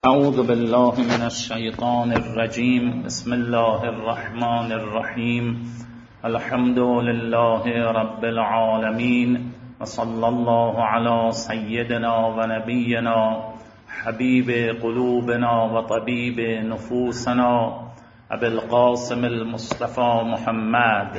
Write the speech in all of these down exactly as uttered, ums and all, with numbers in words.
اعوذ بالله من الشیطان الرجیم. بسم الله الرحمن الرحیم. الحمد لله رب العالمین و صلی الله علی سیدنا و نبینا حبیب قلوبنا و طبیب نفوسنا ابی القاسم المصطفى محمد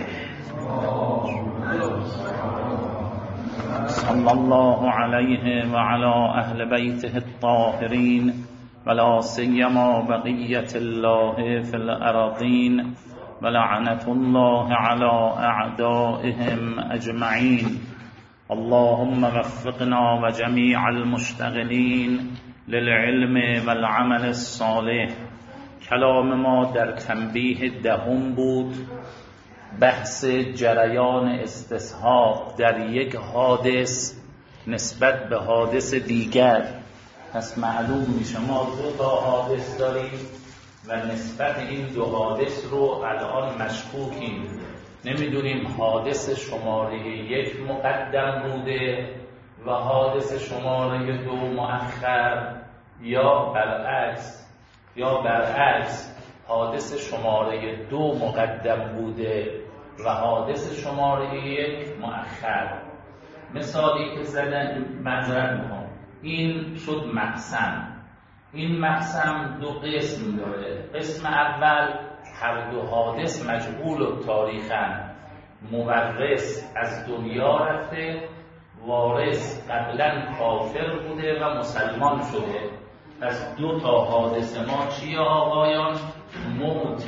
صلی الله علیه و علی اهل بیته الطاهرین ولا سیما بقیة الله فی الارضین ولعنة الله علی اعدائهم اجمعین. اللهم وفقنا و جمیع المشتغلین للعلم والعمل الصالح. کلام ما در تنبیه دهم بود، بحث جریان استصحاب در یک حادث نسبت به حادث دیگر. پس معلوم میشه ما دو تا حادث داریم و نسبت این دو حادث رو الان مشکوکیم، نمیدونیم حادث شماره یک مقدم بوده و حادث شماره دو مؤخر یا برعکس، یا برعکس حادث شماره دو مقدم بوده و حادث شماره یک مؤخر. مثالی که زدن معذرت میخوام، این شد مقسم. این مقسم دو قسم داره. قسم اول هر دو حادث مجهول التاریخن، مورث از دنیا رفته، وارث قبلا کافر بوده و مسلمان شده. پس دو تا حادث ما چیه آقایان؟ موت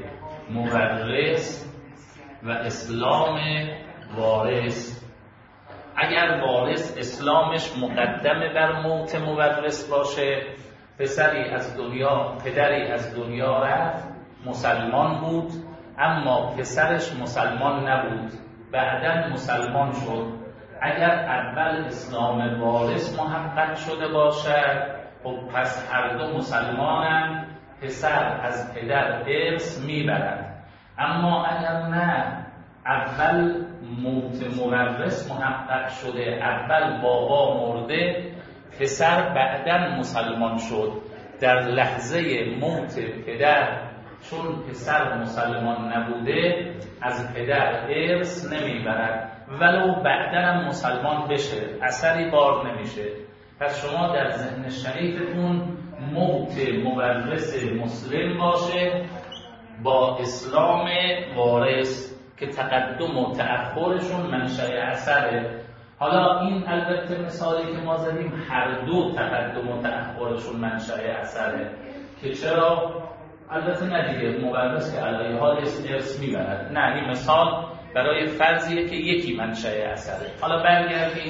مورث و اسلام وارث. اگر وارث اسلامش مقدم بر موت مورث باشه، پسری از دنیا پدری از دنیا رفت، مسلمان بود اما پسرش مسلمان نبود، بعداً مسلمان شد. اگر اول اسلام وارث محقق شده باشد، خب پس هر دو مسلمانن، پسر از پدر ارث میبرد. اما اگر نه، اول موت مورث محقق شده، اول بابا مرده، پسر بعداً مسلمان شد، در لحظه موت پدر چون پسر مسلمان نبوده از پدر ارث نمیبرد، ولو بعداً مسلمان بشه اثری بار نمیشه. پس شما در ذهن شریفتون موت مورث مسلم باشه با اسلام وارث که تقدم و تأخرشون منشأ اثره. حالا این البته مثالی که ما زدیم هر دو تقدم و تأخرشون منشأ اثره، که چرا؟ البته نه دیگه، مورث که علیه حال ارث میبرد، نه، این مثال برای فرضیه که یکی منشأ اثره. حالا برگردیم،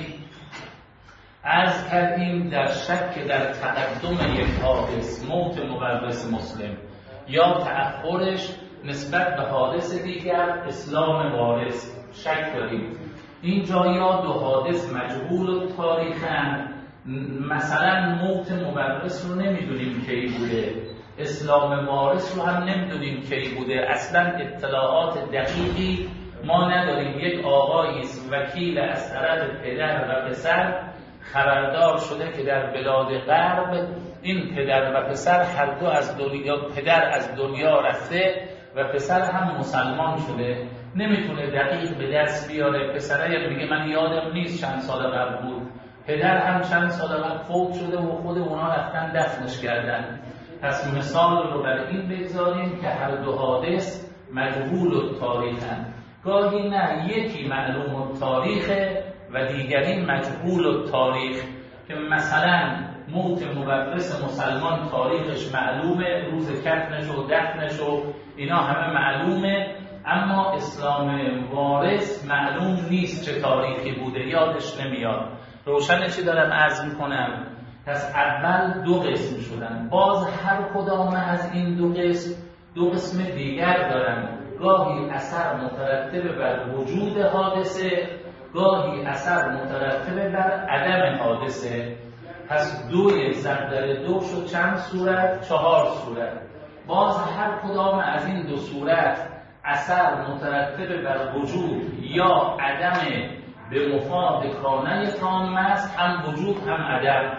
عرض کردیم در شک در تقدم یک حادث، موت مورث مسلم یا تأخرش نسبت به حادث دیگر، اسلام وارث، شک داریم. اینجا یا دو حادث مجهول التاریخن، مثلا موت مورث رو نمیدونیم کی بوده، اسلام وارث رو هم نمیدونیم کی بوده، اصلا اطلاعات دقیقی ما نداریم. یک آقایی وکیل از طرف پدر و پسر خبردار شده که در بلاد غرب این پدر و پسر هر دو از دنیا، پدر از دنیا رفته و پسر هم مسلمان شده، نمیتونه دقیق به دست بیاره. پسره میگه من یادم نیست چند سال قبل بود، پدر هم چند سال قبل فوت شده و خود اونا رفتن دفنش کردن. پس مثال رو برای این بگذاریم که هر دو حادث مجهول التاریخن. گاهی نه، یکی معلوم التاریخه و دیگری مجهول التاریخ، که مثلا موت مورث مسلمان تاریخش معلومه، روز کفنش و دفنش و اینا همه معلومه، اما اسلام وارث معلوم نیست چه تاریخی بوده، یادش نمیاد. روشن چی دارم عرض میکنم؟ پس اول دو قسم شدن، باز هر کدام از این دو قسم دو قسم دیگر دارن. گاهی اثر مترتب بر وجود حادثه، گاهی اثر مترتب بر عدم حادثه. پس دوی ضرب در دو شد چند صورت؟ چهار صورت. باز هر کدام از این دو صورت اثر مترتب بر وجود یا عدم به مفاد کانه تام است، هم وجود هم عدم.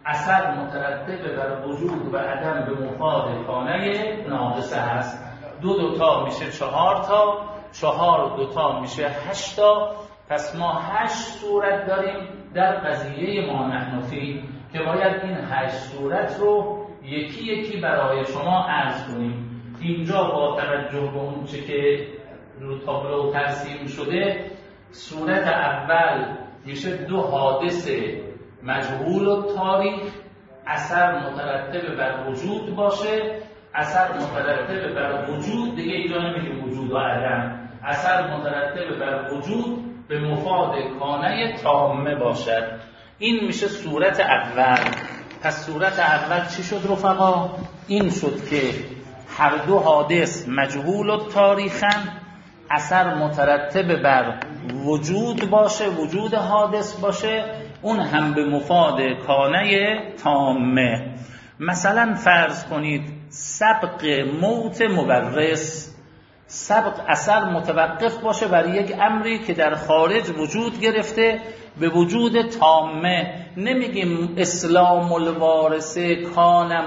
اثر مترتب بر وجود و عدم به مفاد کانه ناقصه هست. دو دوتا میشه چهار تا، چهار دوتا میشه هشت تا. پس ما هشت صورت داریم در قضیه ما نحن فیه که باید این هشت صورت رو یکی یکی برای شما عرض کنیم. اینجا با توجه به اون چه که رو تابلو ترسیم شده، صورت اول میشه دو حادث مجهول و تاریخ، اثر مترتب بر وجود باشه. اثر مترتب بر وجود دیگه اینجا نمیگیم وجود و عدم، اثر مترتب بر وجود به مفاد کانه تامه باشد. این میشه صورت اول. پس صورت اول چی شد رفقا؟ این شد که هر دو حادث مجهول و تاریخن، اثر مترتب بر وجود باشه، وجود حادث باشه، اون هم به مفاد کانه تامه. مثلا فرض کنید سبق موت مورث، سبق اثر متوقف باشه بر یک امری که در خارج وجود گرفته به وجود تامه. نمیگیم اسلام الوارث کان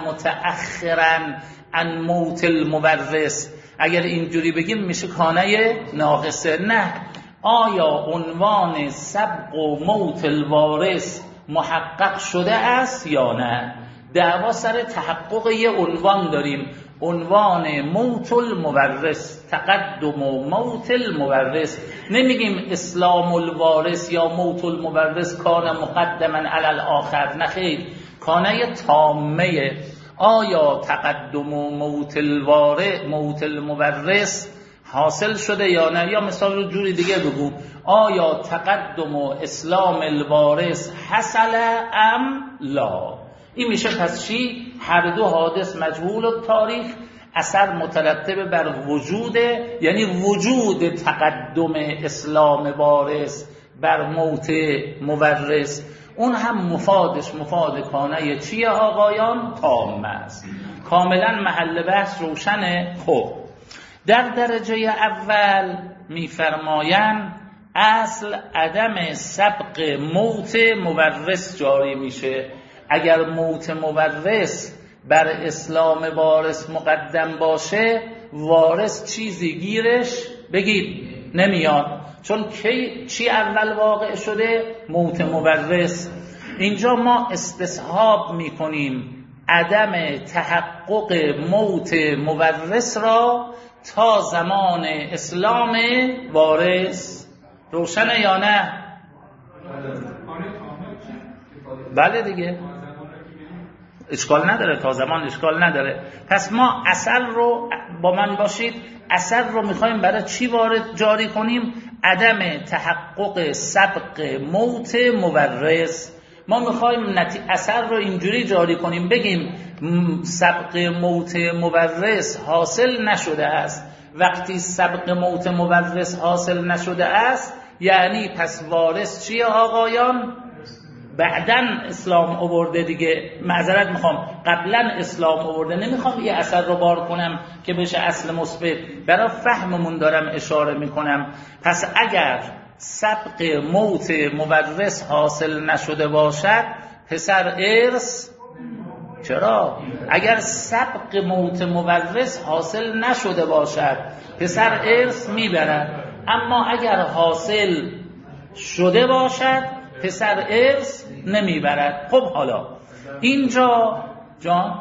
متأخرا عن موت المورث، اگر اینجوری بگیم میشه کانه ناقصه. نه، آیا عنوان سبق و موت الوارث محقق شده است یا نه؟ دعوا سر تحقق یه عنوان داریم، عنوان موت المورث، تقدم و موت المورث. نمیگیم اسلام الوارث یا موت المورث کان مقدما علی الاخر، نه خیر، کانه تامه. آیا تقدم و موت الوارث موت المورث حاصل شده یا نه؟ یا مثال رو جوری دیگه بگو، آیا تقدم و اسلام الوارث حصل ام لا؟ این میشه پس چی؟ هر دو حادث مجهول و تاریخ، اثر مترتب بر وجوده، یعنی وجود تقدم اسلام وارث بر موت مورث، اون هم مفادش مفاد کانه چیه آقایان؟ تام است. کاملا محل بحث روشنه. خب در درجه اول میفرمایند اصل عدم سبق موت مورث جاری میشه. اگر موت مورث بر اسلام وارث مقدم باشه، وارث چیزی گیرش بگید نمیاد، چون کی چی اول واقع شده؟ موت مورث. اینجا ما استصحاب میکنیم عدم تحقق موت مورث را تا زمان اسلام وارث. روشنه یا نه؟ بله دیگه، اشکال نداره، تا زمان اشکال نداره. پس ما اصل رو با من باشید، اصل رو میخوایم برای چی وارد جاری کنیم؟ عدم تحقق سبق موت مورث. ما میخوایم نتی... اثر رو اینجوری جاری کنیم، بگیم سبق موت مورث حاصل نشده است. وقتی سبق موت مورث حاصل نشده است، یعنی پس وارث چیه آقایان؟ بعدن اسلام آورده دیگه. معذرت میخوام، قبلا اسلام آورده. نمیخوام یه اثر رو بار کنم که بشه اصل مثبت، برای فهممون دارم اشاره میکنم. پس اگر سبق موت مورث حاصل نشده باشد، پسر ارث چرا؟ اگر سبق موت مورث حاصل نشده باشد، پسر ارث میبرد. اما اگر حاصل شده باشد، پسر ارث نمیبرد. خب حالا اینجا جان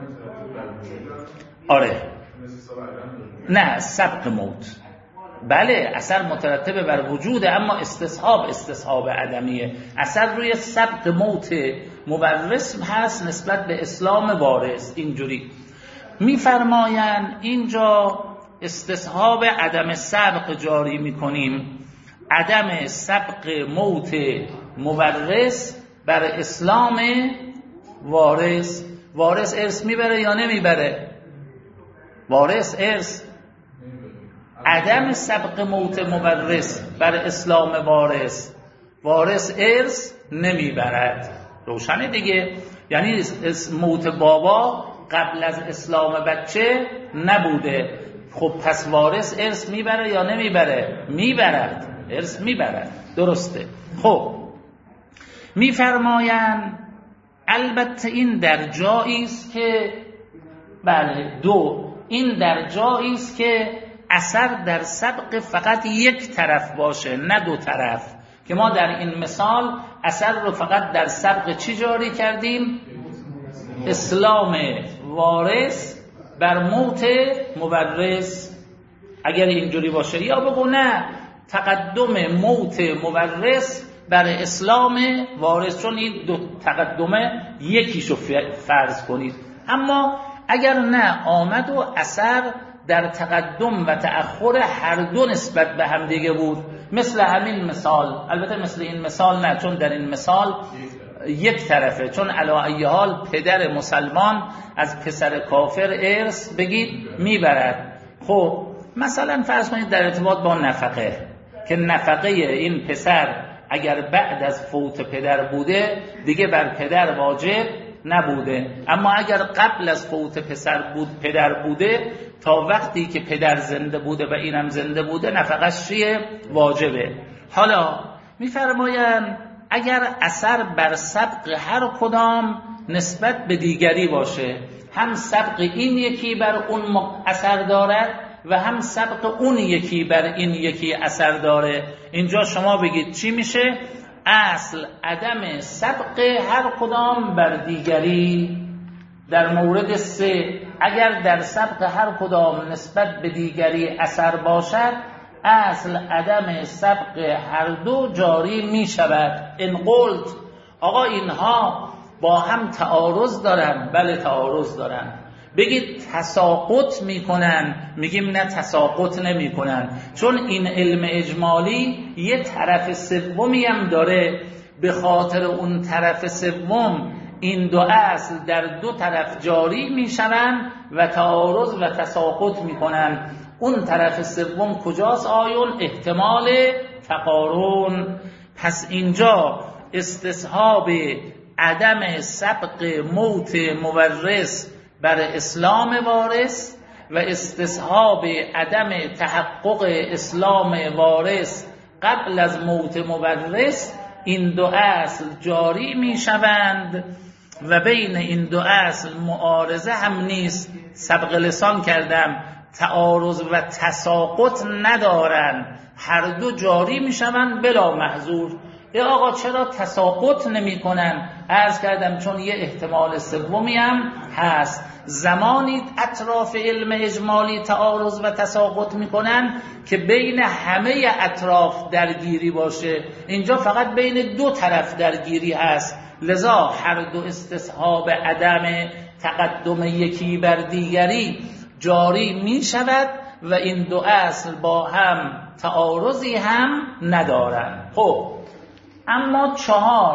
آره نه سبق موت، بله اثر مترتب بر وجوده، اما استصحاب استصحاب عدمیه. اثر روی سبق موت مورث هست نسبت به اسلام وارث. اینجوری میفرمایند اینجا استصحاب عدم سبق جاری میکنیم. عدم سبق موت مورث بر اسلام وارث. وارث ارث میبره یا نمیبره؟ وارث ارث. عدم سبق موت مورث بر اسلام وارث، وارث ارث نمیبرد. روشنه دیگه؟ یعنی موت بابا قبل از اسلام بچه نبوده. خب پس وارث ارث میبره یا نمیبره؟ میبرد، ارث میبرد. درسته. خب میفرمایند البته این در جایی است که بله دو این در جایی است که اثر در سبق فقط یک طرف باشه نه دو طرف، که ما در این مثال اثر رو فقط در سبق چی جاری کردیم؟ اسلام وارث بر موت مورث. اگر اینجوری باشه یا بگو نه تقدم موت مورث بر اسلام وارث، چون این دو تقدمه یکیشو فرض کنید. اما اگر نه آمد و اثر در تقدم و تأخر هر دو نسبت به هم دیگه بود، مثل همین مثال، البته مثل این مثال نه، چون در این مثال یک طرفه، چون علی ای حال پدر مسلمان از پسر کافر ارث بگید میبرد. خب مثلا فرض کنید در ارتباط با نفقه، که نفقه این پسر اگر بعد از فوت پدر بوده دیگه بر پدر واجب نبوده، اما اگر قبل از فوت پسر بود پدر بوده، تا وقتی که پدر زنده بوده و اینم زنده بوده نفقش چیه؟ واجبه. حالا میفرمایند اگر اثر بر سبق هر کدام نسبت به دیگری باشه، هم سبق این یکی بر اون اثر دارد و هم سبق اون یکی بر این یکی اثر داره، اینجا شما بگید چی میشه؟ اصل عدم سبق هر کدام بر دیگری. در مورد سه اگر در سبق هر کدام نسبت به دیگری اثر باشد، اصل عدم سبق هر دو جاری می شود. ان قلت آقا اینها با هم تعارض دارن، بله تعارض دارن. بگید تساقط میکنن، میگیم نه تساقط نمیکنن، چون این علم اجمالی یه طرف سومی هم داره، به خاطر اون طرف سوم این دو اصل در دو طرف جاری میشوند و تعارض و تساقط میکنن. اون طرف سوم کجاست آیون؟ احتمال تقارن. پس اینجا استصحاب عدم سبق موت مورث بر اسلام وارث و استصحاب عدم تحقق اسلام وارث قبل از موت مورث، این دو اصل جاری می شوند و بین این دو اصل معارضه هم نیست. سبق لسان کردم، تعارض و تساقط ندارن، هر دو جاری می شوند بلا محظور. ای آقا چرا تساقط نمی کنن؟ عرض کردم چون یه احتمال سومی هم هست. زمانی اطراف علم اجمالی تعارض و تساقط می کنن که بین همه اطراف درگیری باشه، اینجا فقط بین دو طرف درگیری هست، لذا هر دو استصحاب عدم تقدم یکی بر دیگری جاری می شود و این دو اصل با هم تعارضی هم ندارن. خب اما چهار،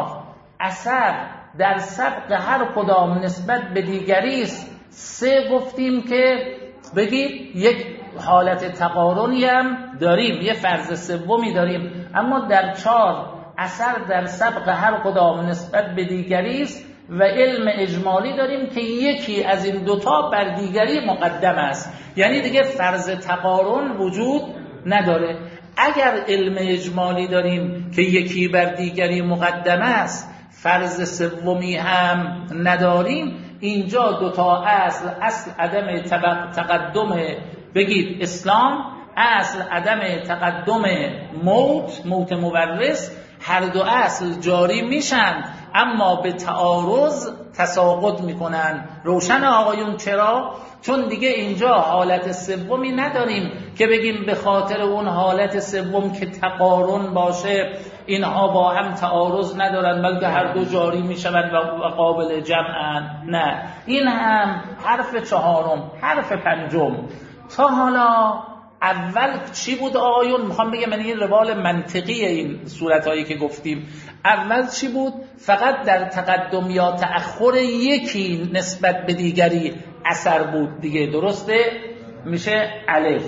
اثر در سبق هر کدام نسبت به دیگری است. سه گفتیم که بگید یک حالت تقارنی هم داریم، یه فرض سومی داریم، اما در چهار اثر در سبق هر کدام نسبت به دیگری است و علم اجمالی داریم که یکی از این دوتا بر دیگری مقدم است، یعنی دیگه فرض تقارن وجود نداره. اگر علم اجمالی داریم که یکی بر دیگری مقدم است، فرض سومی هم نداریم، اینجا دوتا اصل، اصل عدم تقدم بگید اسلام، اصل عدم تقدم موت موت مورث، هر دو اصل جاری میشن اما به تعارض تساقط میکنن. روشن آقایون؟ چرا؟ چون دیگه اینجا حالت سومی نداریم که بگیم به خاطر اون حالت سوم که تقارن باشه اینها با هم تعارض ندارن بلکه هر دو جاری میشوند و قابل جمعن. نه، این هم حرف چهارم. حرف پنجم، تا حالا اول چی بود آقایون؟ میخوام بگم من این روال منطقی این صورتهایی که گفتیم، اول چی بود؟ فقط در تقدم یا تأخر یکی نسبت به دیگری اثر بود دیگه، درسته؟ میشه الف.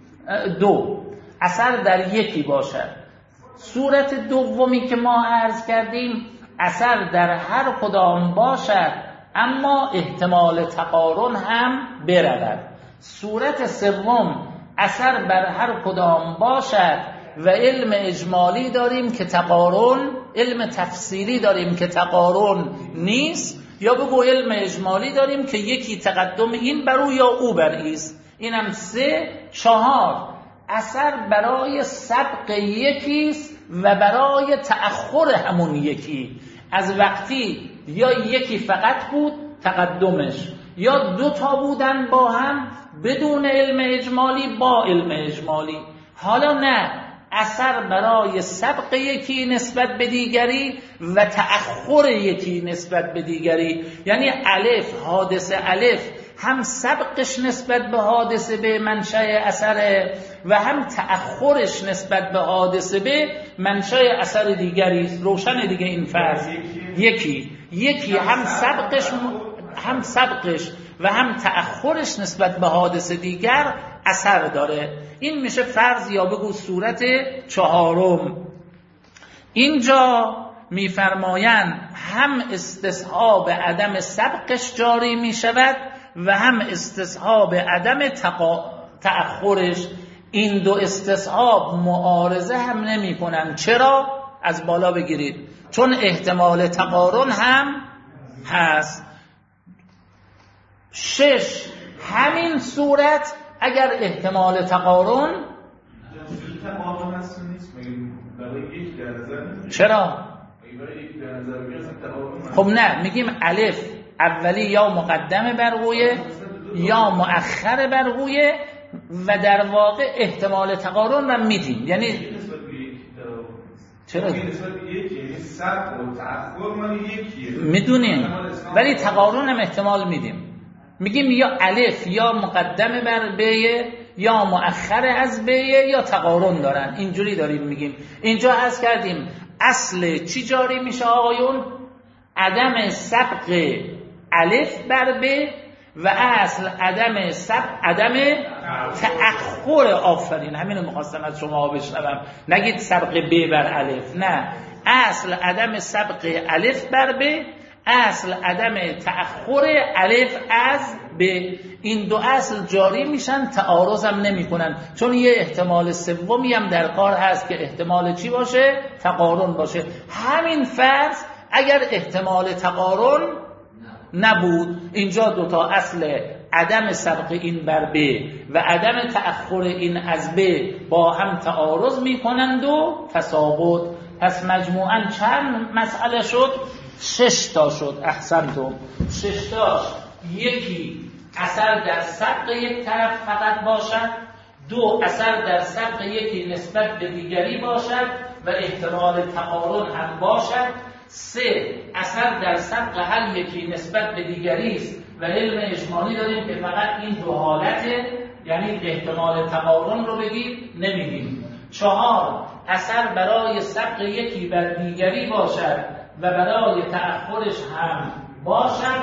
دو، اثر در یکی باشد. صورت دومی که ما عرض کردیم اثر در هر کدام باشد اما احتمال تقارن هم برود. صورت سوم اثر بر هر کدام باشد و علم اجمالی داریم که تقارن، علم تفصیلی داریم که تقارن نیست، یا بگو علم اجمالی داریم که یکی تقدم این بر او یا او بر ایست. اینم سه. چهار، اثر برای سبق یکیست و برای تأخر همون یکی. از وقتی یا یکی فقط بود تقدمش، یا دو تا بودن با هم بدون علم اجمالی با علم اجمالی. حالا نه، اثر برای سبق یکی نسبت به دیگری و تأخر یکی نسبت به دیگری. یعنی الف، حادثه الف هم سبقش نسبت به حادثه به منشأ اثره و هم تأخرش نسبت به حادثه به منشأ اثر دیگری. روشن دیگه این فرض. یکی یکی هم سبقش هم سبقش و هم تأخرش نسبت به حادثه دیگر اثر داره. این میشه فرض یا بگو صورت چهارم. اینجا میفرمایند هم استصحاب عدم سبقش جاری میشود و هم استصحاب عدم تأخرش. این دو استصحاب معارضه هم نمی کنن. چرا؟ از بالا بگیرید. چون احتمال تقارن هم هست. شش، همین صورت اگر احتمال تقارن چرا؟ خب نه، میگیم الف اولی یا مقدم بر قویه یا مؤخر بر قویه و در واقع احتمال تقارن رو میدیم. یعنی چرا؟ میدونیم ولی تقارن هم احتمال میدیم. میگیم یا الف یا مقدم بر بیه یا مؤخر از بیه یا تقارن دارن. اینجوری داریم میگیم. اینجا عرض کردیم اصل چی جاری میشه آقایون؟ عدم سبق الف بر ب و اصل عدم سبق عدم تأخر. آفرین، همینو میخواستم از شما بشنوم. نگید سبق ب بر الف، نه، اصل عدم سبق الف بر ب، اصل عدم تأخر الف از ب. این دو اصل جاری میشن، تعارض هم نمی کنن، چون یه احتمال سومی هم در کار هست که احتمال چی باشه؟ تقارن باشه. همین فرض اگر احتمال تقارن نبود، اینجا دوتا اصل عدم سبق این بر ب و عدم تأخر این از ب با هم تعارض میکنند و تساقط. پس مجموعاً چند مسئله شد؟ شش تا شد. احسنتم. شش تاش یکی اثر در سبق یک طرف فقط باشد، دو اثر در سبق یکی نسبت به دیگری باشد و احتمال تقارن هم باشد، سه اثر در سبق هر یکی نسبت به دیگری است و علم اجمالی داریم که فقط این دو حالته، یعنی احتمال تقارن رو بگید نمیگیم. چهار اثر برای سبق یکی بر دیگری باشد و برای تأخرش هم باشد.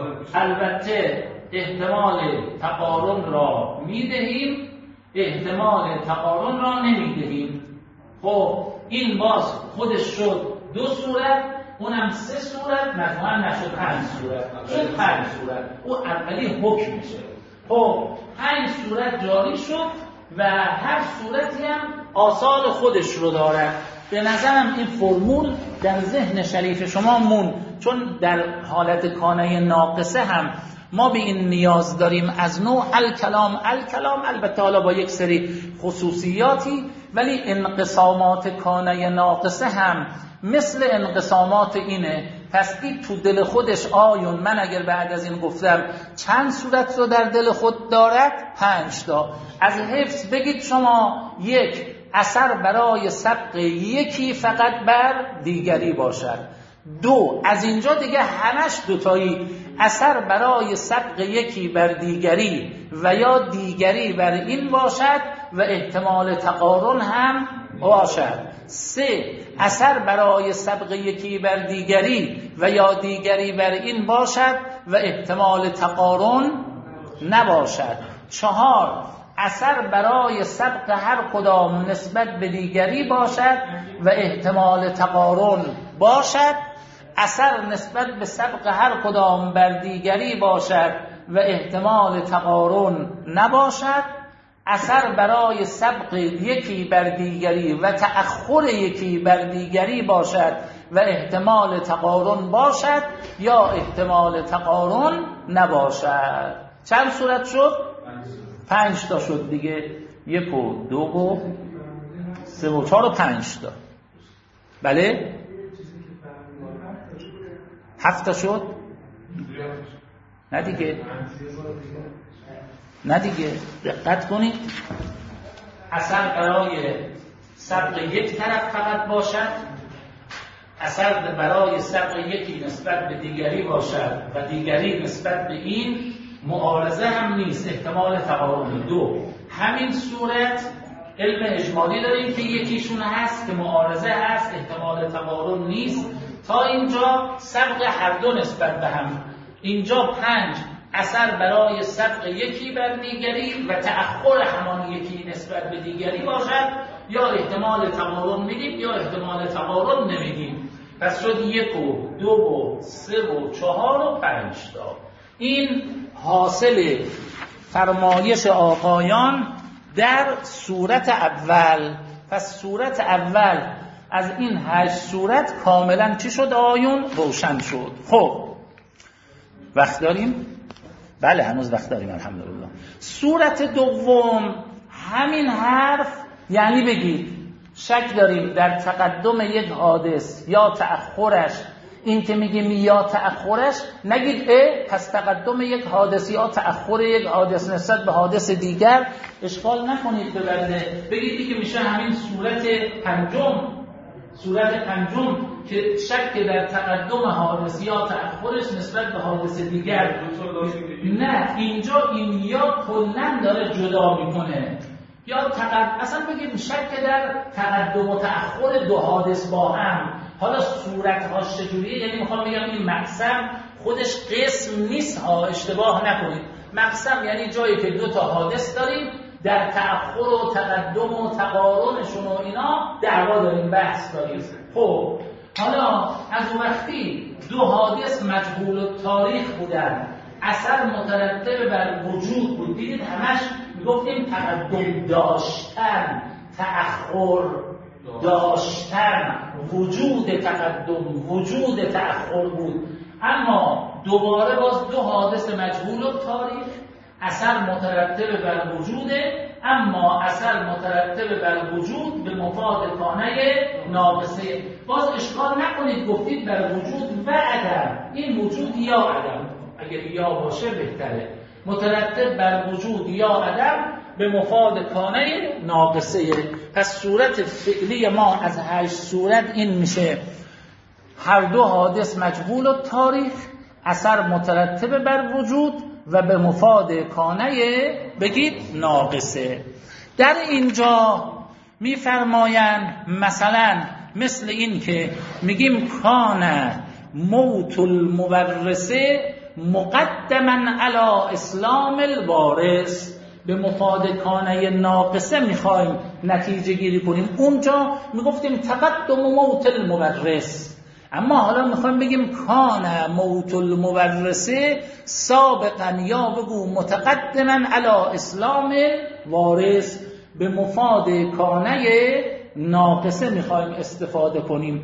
البته احتمال تقارن را میدهیم، احتمال تقارن را نمیدهیم. خب این باز خودش شد دو صورت، اونم سه صورت، مجموعاً نشد پنج صورت. شد پنج صورت. او اولی حکم میشه. خب پنج صورت جاری شد و هر صورتی هم آثار خودش رو داره. به نظرم این فرمول در ذهن شریف شما مون، چون در حالت کانه ناقصه هم ما به این نیاز داریم از نوع الکلام الکلام، البته حالا با یک سری خصوصیاتی، ولی انقسامات کانه ناقصه هم مثل انقسامات اینه. پس این تو دل خودش آیون، من اگر بعد از این گفتم چند صورت رو در دل خود دارد؟ پنج تا. از حفظ بگید شما یک اثر برای سبق یکی فقط بر دیگری باشد. دو از اینجا دیگه همش دوتایی، اثر برای سبق یکی بر دیگری و یا دیگری بر این باشد و احتمال تقارن هم باشد. سه اثر برای سبق یکی بر دیگری و یا دیگری بر این باشد و احتمال تقارن نباشد. چهار اثر برای سبق هر کدام نسبت به دیگری باشد و احتمال تقارن باشد. اثر نسبت به سبق هر کدام بر دیگری باشد و احتمال تقارن نباشد. اثر برای سبق یکی بر دیگری و تأخر یکی بر دیگری باشد و احتمال تقارن باشد یا احتمال تقارن نباشد. چند صورت شد؟ پنج تا شد دیگه. یک و دو و سه و چهار و پنج تا. بله؟ هفت تا شد؟ نه دیگه نه دیگه دقت کنید. اثر برای سبق یک طرف فقط باشد، اثر برای سبق یکی نسبت به دیگری باشد و دیگری نسبت به این معارضه هم نیست، احتمال تقارن. دو، همین صورت علم اجمالی داریم که یکیشون هست که معارضه هست، احتمال تقارن نیست. تا اینجا سبق هر دو نسبت به هم. اینجا پنج، اثر برای سبق یکی بر دیگری و تأخر همان یکی نسبت به دیگری باشد، یا احتمال تقارن میدیم یا احتمال تقارن نمیدیم. پس شد یک و دو و سه و چهار و پنج تا. این حاصل فرمایش آقایان در صورت اول. پس صورت اول از این هشت صورت کاملا چی شد آیون؟ روشن شد. خب وقت داریم؟ بله هنوز وقت داریم الحمدلله. صورت دوم همین حرف، یعنی بگید شک داریم در تقدم یک حادث یا تأخرش. این که میگیم یا تأخرش، نگید اه پس تقدم یک حادث یا تأخر یک حادث نسبت به حادث دیگر اشکال نکنید ببنده. بگید که میشه همین صورت پنجم. صورت پنجم که شک در تقدم حادث یا تأخرش نسبت به حادث دیگر. نه اینجا این یا کلن داره جدا میکنه. یا تقدم اصلا بگیم شک در تقدم و تأخر دو حادث با هم. حالا صورت‌هاش چجوریه؟ یعنی میخوام بگم این مقسم خودش قسم نیست ها، اشتباه نکنید. مقسم یعنی جایی که دو تا حادث داریم، در تأخر و تقدم و تقارنشون و اینا دعوا داریم، بحث داریم. خب حالا از اون وقتی دو حادث مجهول التاریخ بودن، اثر مترتب بر وجود بود، دیدید همش میگفتیم تقدم داشتن، تأخر داشتن، وجود تقدم، وجود تأخر بود. اما دوباره باز دو حادث مجهول التاریخ، اثر مترتب بر وجوده، اما اثر مترتب بر وجود به مفاد کانه ناقصه. باز اشکال نکنید گفتید بر وجود و عدم، این وجود یا عدم، اگر یا باشه بهتره. مترتب بر وجود یا عدم به مفاد کانه ناقصه. پس صورت فعلی ما از هشت صورت این میشه: هر دو حادث مجهول التاریخ، اثر مترتب بر وجود و به مفاد کانه بگید ناقصه. در اینجا میفرمایند مثلا مثل این که میگیم کان موت المورثه مقدما علی اسلام الوارث، به مفاد کانه ناقصه میخوایم نتیجه گیری کنیم. اونجا میگفتیم تقدم موت المورث، اما حالا میخوایم بگیم کان موت المورثه سابقا، یا بگو متقدما علی اسلام وارث، به مفاد کانه ناقصه میخوایم استفاده کنیم.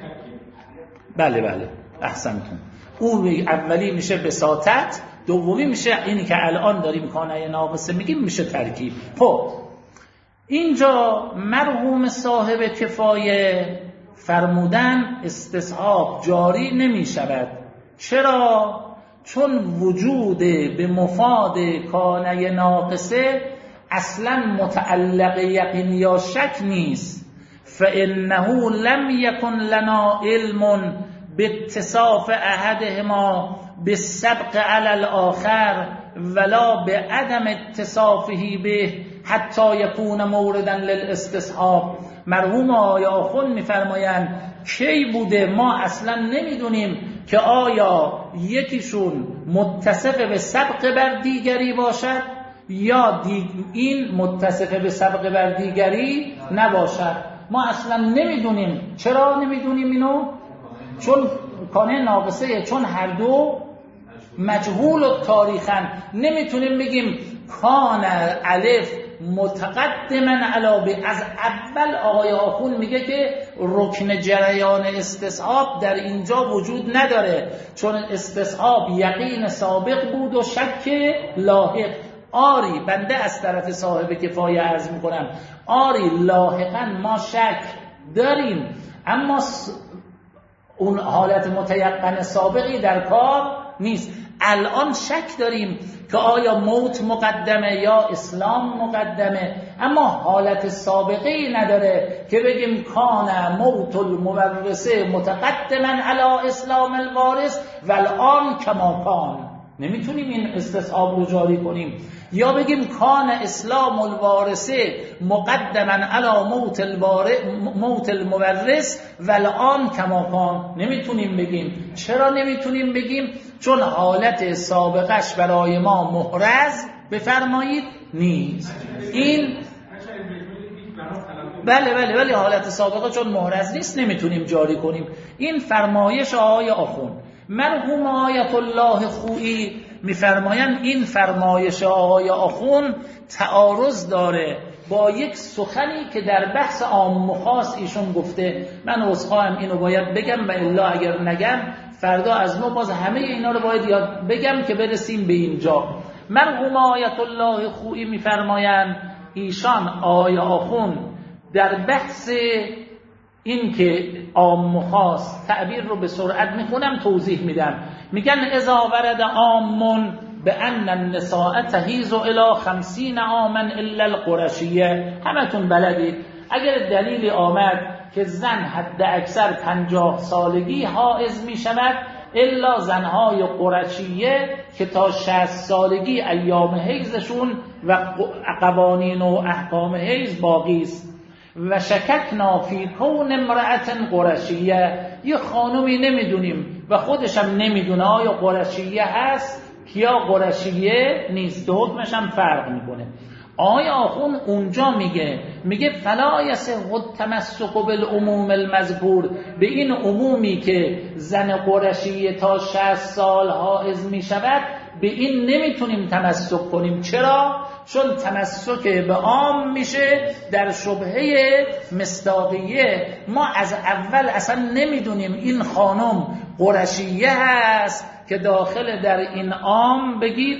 بله بله احسنتون. اون اولی میشه بساطت، دومی میشه اینی که الان داریم کانه ناقصه میگیم میشه ترکیب. خب اینجا مرحوم صاحب کفایه فرمودن استصحاب جاری نمی شود. چرا؟ چون وجود به مفاد کانه ناقصه اصلا متعلق یقین یا شک نیست. فانه لم یکن لنا علم باتصاف احدهما بالسبق علی الاخر ولا بعدم اتصافه به حتی یکون موردا للاستصحاب. مرحوم آقای آخوند میفرمایند کی بوده ما اصلا نمیدونیم که آیا یکیشون متصف به سبق بر دیگری باشد یا دی این متصف به سبق بر دیگری نباشد. ما اصلا نمیدونیم. چرا نمیدونیم اینو؟ چون کانه ناقصه، چون هر دو مجهول و تاریخن. نمیتونیم بگیم کان الف متقدما علی ب. از اول آقای آخوند میگه که رکن جریان استصحاب در اینجا وجود نداره، چون استصحاب یقین سابق بود و شک لاحق. آری بنده از طرف صاحب کفایه عرض میکنم، آری لاحقا ما شک داریم، اما اون حالت متیقن سابقی در کار نیست. الان شک داریم که آیا موت مقدمه یا اسلام مقدمه، اما حالت سابقی نداره که بگیم کان موت المورثه متقدما علی اسلام الوارث و الان کما کان. نمیتونیم این استصحاب رو جاری کنیم. یا بگیم کان اسلام الوارثه مقدما علی موت الوارث موت المورث و الان کما کان. نمیتونیم بگیم. چرا نمیتونیم بگیم؟ چون حالت سابقش برای ما محرز بفرمایید نیست. این بله بله ولی حالت سابقه چون محرز نیست نمیتونیم جاری کنیم. این فرمایش آقای آخوند. مرحوم آیت الله خویی میفرمایند این فرمایش آقای آخوند تعارض داره با یک سخنی که در بحث عام و خاص ایشون گفته. من عذرخواهم اینو باید بگم و الا اگر نگم فردا از نو باز همه اینا رو باید یاد بگم که برسیم به اینجا. مرحوم آیت الله خویی میفرمایند ایشان آقای آخوند در بحث این که عام و خاص تعبیر رو به سرعت میخونم توضیح میدم. میگن اذا ورد عامون به ان النساء تهیز الی خمسین عاما الا القرشیه. همتون بلدید اگر دلیلی آمد که زن حد اکثر پنجاه سالگی حائض میشود الا زنهای قرشیه که تا شصت سالگی ایام حیضشون و قوانین و احکام حیض باقی است. و شککنا فی کون امرأة قرشیه، یه خانومی نمیدونیم و خودش هم نمیدونه آیا قرشیه هست یا قرشیه نیست، دو حکمش هم فرق میکنه. آیا آخوند اونجا میگه میگه فلا یصح التمسک بالعموم المذکور، به این عمومی که زن قرشیه تا شصت سال حائض میشود به این نمیتونیم تمسک کنیم. چرا؟ چون تمسک به عام میشه در شبهه مصداقیه. ما از اول اصلا نمیدونیم این خانم قرشیه هست که داخل در این عام بگید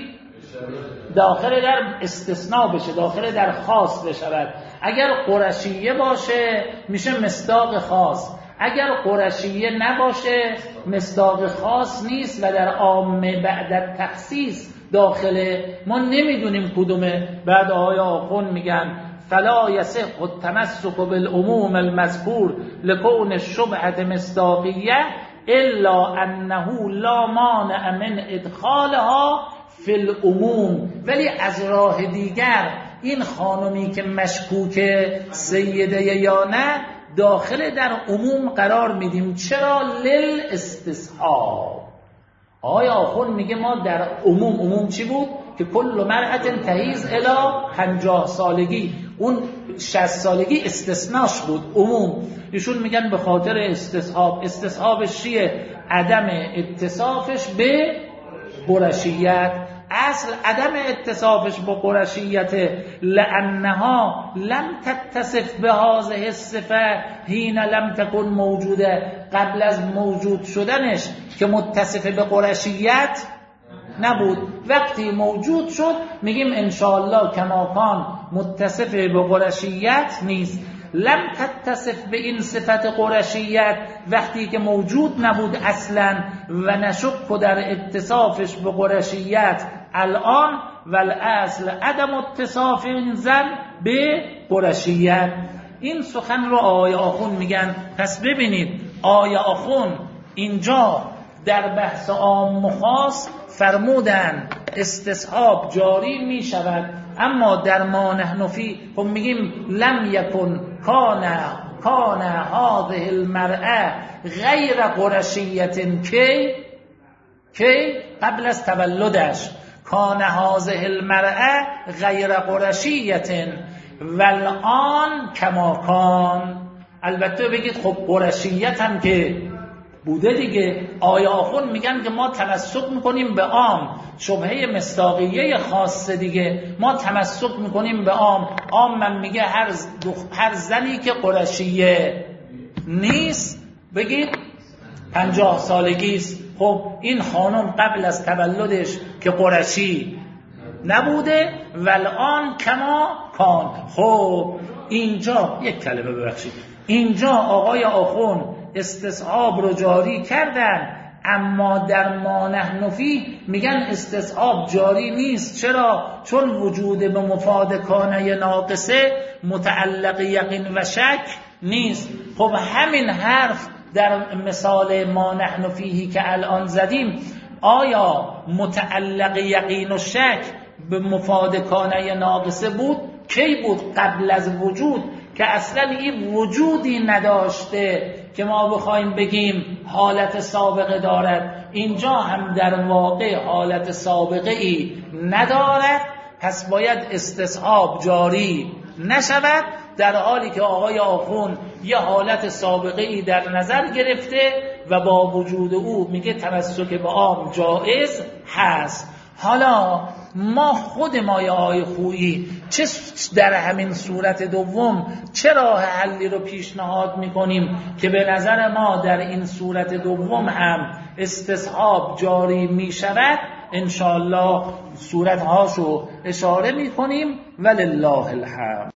داخل در استثناء بشه، داخل در خاص بشود. اگر قرشیه باشه میشه مصداق خاص، اگر قرشیه نباشه مصداق خاص نیست و در عام بعد تخصیص داخله. ما نمیدونیم کدومه. بعد آقای آخوند میگن فلا یصح التمسک بالعموم المذکور لکون الشبهة مصداقیه الا انه لا مانع من ادخالها فی العموم. ولی از راه دیگر این خانمی که مشکوک سیده یا نه داخل در عموم قرار میدیم. چرا؟ لل استصحاب. آقای آخوند میگه ما در عموم، عموم چی بود؟ که کل مرأة تهیز الی پنجاه سالگی، اون شصت سالگی استثناش بود عموم. ایشون میگن به خاطر استصحاب. استصحابش چیه؟ عدم اتصافش به قرشیت. اصل عدم اتصافش با قرشیت لانها لم تتصف به هذه الصفه حین لم تکن موجوده، قبل از موجود شدنش که متصف به قرشیت نبود. وقتی موجود شد میگیم انشاءالله کماکان متصف به قرشیت نیست. لم تتصف به این صفت قرشیت وقتی که موجود نبود اصلا و نشک در اتصافش به قرشیت الان، والاصل عدم اتصاف این زن به قرشیت. این سخن رو آقای آخوند میگن. پس ببینید آقای آخوند اینجا در بحث عام و خاص فرمودن استصحاب جاری می شود، اما در ما نحن فی خب میگیم لم یکن کان کان هذه المرأة غیر قرشیت کی کی قبل از تولدش. کان هذه المرأة غیر قرشیت والآن کما کان. البته بگید خب قرشیت هم که بوده دیگه. آیا آخون میگن که ما تمسک میکنیم به عام، شبهه مصداقیه خاصه دیگه، ما تمسک میکنیم به عام. عام من میگه هر, هر زنی که قرشیه نیست بگید پنجاه سالگیست. خب این خانم قبل از تولدش که قرشی نبوده والآن کما کان. خب اینجا یک کلمه ببخشید، اینجا آقای آخون استصحاب رو جاری کردن، اما در ما نحن فیه میگن استصحاب جاری نیست. چرا؟ چون وجود به مفاد کانه ناقصه متعلق یقین و شک نیست. خب همین حرف در مثال ما نحن فیه که الان زدیم، آیا متعلق یقین و شک به مفاد کانه ناقصه بود؟ کی بود؟ قبل از وجود، که اصلا این وجودی نداشته که ما بخوایم بگیم حالت سابقه دارد. اینجا هم در واقع حالت سابقه ای ندارد، پس باید استصحاب جاری نشود، در حالی که آقای آخون یه حالت سابقه ای در نظر گرفته و با وجود او میگه تمسک به عام جائز هست. حالا ما خود ما یا آقای خویی چه در همین صورت دوم چه راه حلی رو پیشنهاد میکنیم که به نظر ما در این صورت دوم هم استصحاب جاری میشود؟ انشاءالله صورتهاشو اشاره میکنیم. ولله الحمد.